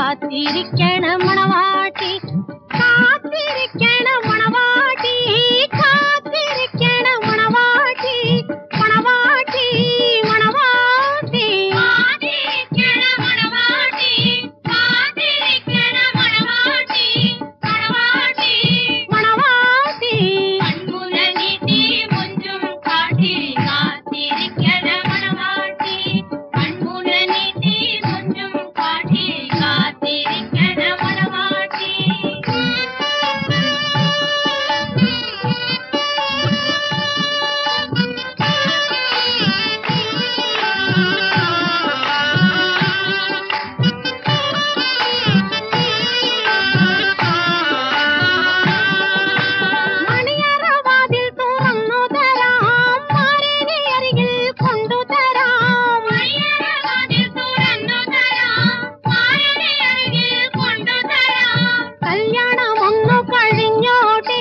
കാത്തിരിക്കണം മണവാട്ടി, കാത്തിരിക്കണം മണവാട്ടി, കാത്തിരിക്കണം മണവാട്ടി, മണവാട്ടി മണവാട്ടി, കാത്തിരിക്കണം മണവാട്ടി, കാത്തിരിക്കണം മണവാട്ടി, മണവാട്ടി മണവാട്ടി, കൺമുന നീട്ടി മുഞ്ചും കാട്ടി കാത്തിരിക്കണം മണവാട്ടി, കൺമുന നീട്ടി മുഞ്ചും കാട്ടി കാത്തിരിക്കണം മണവാട്ടി. മണിയറവാതിൽ തുറന്നു തരാം, മാറിനെ അരികിൽ കൊണ്ടുതരാം, മണിയറവാതിൽ തുറന്നു തരാം, മാറിനെ അരികിൽ കൊണ്ടുതരാം. കല്യാണം ഒന്നു കഴിഞ്ഞോട്ടെ,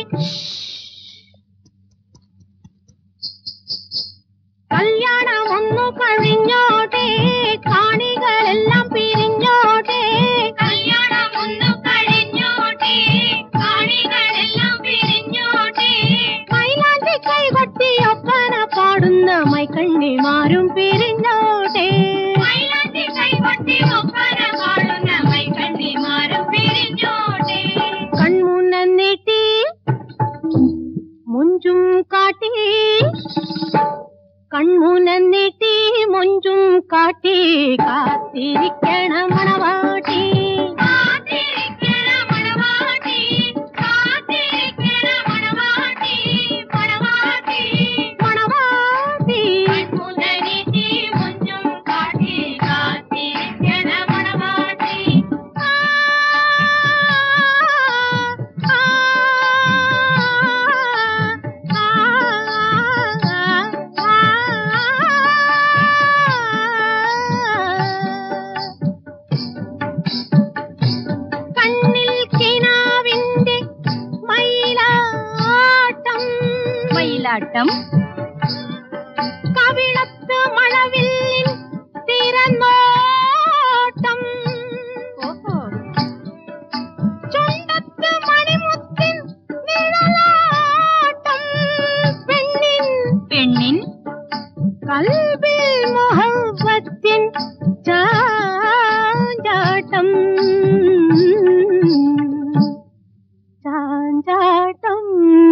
കല്യാണം ഒന്നു കഴിഞ്ഞോട്ടെ, കാണികളെല്ലാം പിരിഞ്ഞോട്ടെ, കല്യാണം ഒന്നു കഴിഞ്ഞോട്ടെ, കാണികളെല്ലാം പിരിഞ്ഞോട്ടെ. മൈലാഞ്ചി കൈകൊട്ടി ഒപ്പന പാടുന്ന മൈക്കണ്ണിമാരും പിരിഞ്ഞോട്ടെ, മൈലാഞ്ചി കൈകൊട്ടി ഒപ്പന പാടുന്ന മൈക്കണ്ണിമാരും പിരിഞ്ഞോട്ടെ. കൺമുന നീട്ടി മുഞ്ചും കാട്ടി, കൺമുന നീട്ടി മുഞ്ചും കാട്ടി കാത്തിരിക്കണം മണവാട്ടി, കാത്തിരിക്കണം മണവാട്ടി, കാത്തിരിക്കണം മണവാട്ടി, മണവാട്ടി മണവാട്ടി, കൺമുന നീട്ടി മുഞ്ചും കാട്ടി കാത്തിരിക്കണം മണവാട്ടി. കണ്ണിൽ കിനാവിന്റെ മയിലാട്ടം, മയിലാട്ടം, കവിളത്ത് മഴവില്ലിൻ തിരനോട്ടം, ചുണ്ടത്ത് മണിമുത്തിൻ നിഴലാട്ടം, പെണ്ണിൻ പെണ്ണിൻ കൽബിൽ മുഹബ്ബത്തിൻ ചാഞ്ചാട്ടം, ചാഞ്ചാട്ടം.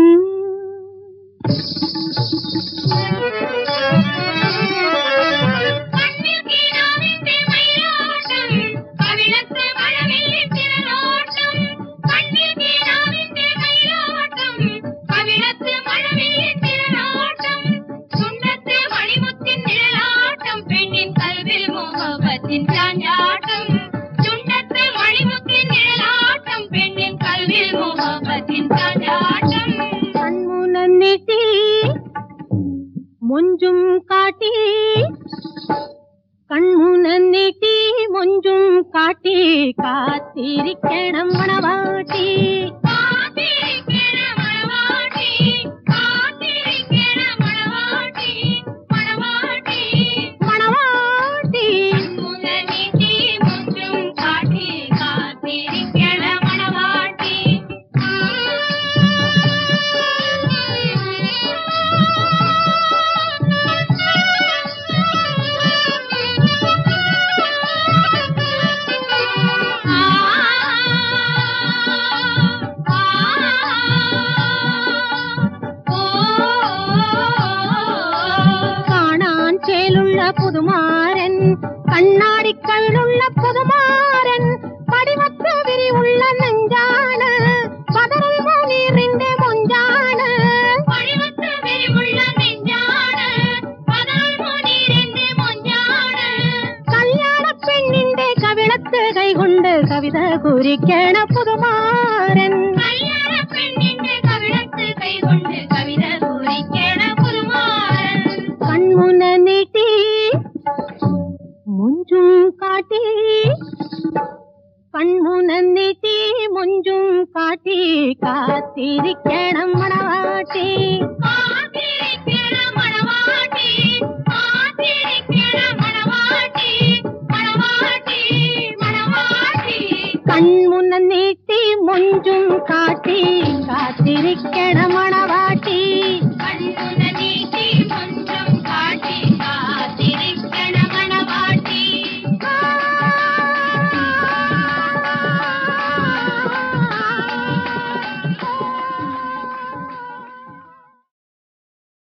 കണ്ണിൽ കിനാവിന്റെ മയിലാട്ടം, കവിളത്ത് മഴവില്ലിൻ തിരനോട്ടം, കണ്ണിൽ കിനാവിന്റെ മയിലാട്ടം, കവിളത്ത് മഴവില്ലിൻ തിരനോട്ടം, ചുണ്ടത്ത് മണിമുത്തിൻ നിഴലാട്ടം, പെണ്ണിൻ കൽവിൽ മുഹബ്ബത്തിൻ ചാഞ്ചാട്ടം, ചുണ്ടത്ത് മണിമുത്തിൻ നിഴലാട്ടം, പെണ്ണിൻ കൽവിൽ മുഹബ്ബത്തിൻ ചാഞ്ചാട്ടം. കൺമുന നീട്ടി മുഞ്ചും കാട്ടി, കൺമുന നീട്ടി മുഞ്ചും കാട്ടി കാത്തിരിക്കണം മണവാട്ടി, കാത്തിരിക്കണം മണവാട്ടി, കാത്തിരിക്കണം മണവാട്ടി, മണവാട്ടി മണവാട്ടി, കൺമുന നീട്ടി മുഞ്ചും കാട്ടി കാത്തിരിക്കണം മണവാട്ടി. കാണാൻ ചേലുള്ള പുതുമാരൻ, കണ്ണാടിക്കവിളുള്ള പുതുമാരൻ, പടിമത്ത് വിരിവുള്ള നെഞ്ചാണ്, പതറുൽ മുനീറിന്റെ മൊഞ്ചാണ്, പടിമത്ത് വിരിവുള്ള നെഞ്ചാണ്, പതറുൽ മുനീറിന്റെ മൊഞ്ചാണ്. കല്യാണ പെണ്ണിന്റെ കവിളത്ത് കൈകൊണ്ട് കവിത കുറിക്കണ പുതുമാരൻ, കല്യാണ പെണ്ണിന്റെ കവിളത്ത് കൈകൊണ്ട് കവിത കുറിക്കണ പുതുമാരൻ. കൺമുന നീട്ടി മുഞ്ചും കാട്ടി, കൺമുന നീട്ടി മുഞ്ചും കാട്ടി കാത്തിരിക്കണം മണവാട്ടി, കാത്തിരിക്കണം മണവാട്ടി, കാത്തിരിക്കണം മണവാട്ടി, മണവാട്ടി മണവാട്ടി. മുഞ്ചും കാട്ടി കാത്തിരിക്കണം മണവാട്ടി.